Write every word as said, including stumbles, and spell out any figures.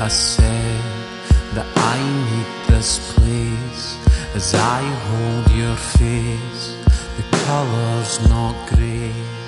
I said that I need this place. As I hold your face, the color's not grey.